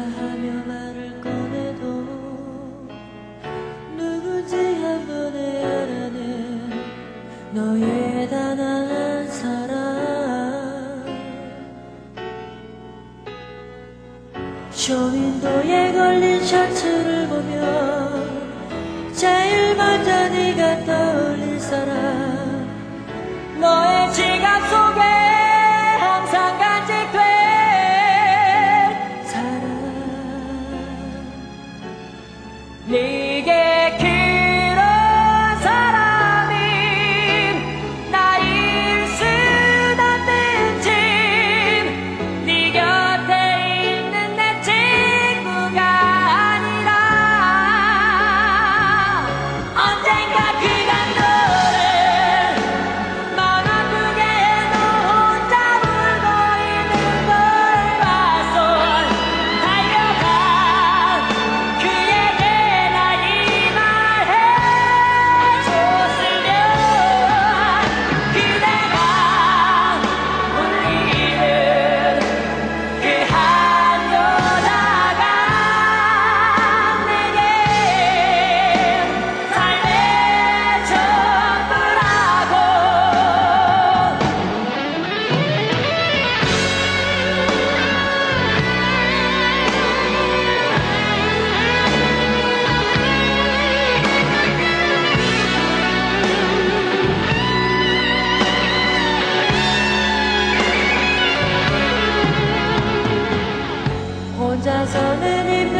하며 말을 꺼내도 누군지 한 번에 알아낸 너의 단 한 사람. 쇼윈도에 걸린 셔츠를 보며 제일 먼저 네가 떠올릴 사람. 너의 지갑 속에 항상 간직된 사람. 네게 그런 사람이 나일 수도 없는 짐. 네 곁에 있는 내 친구가 아니라 언젠가 그간 너를 마음 아프게 너 혼자 울고 있는 걸 봤어. 달려가 그에게 나 이 말 해줬으면 그대가 울리는 그 한 여자가 내게 삶의 전부라고. 혼자서는 힘든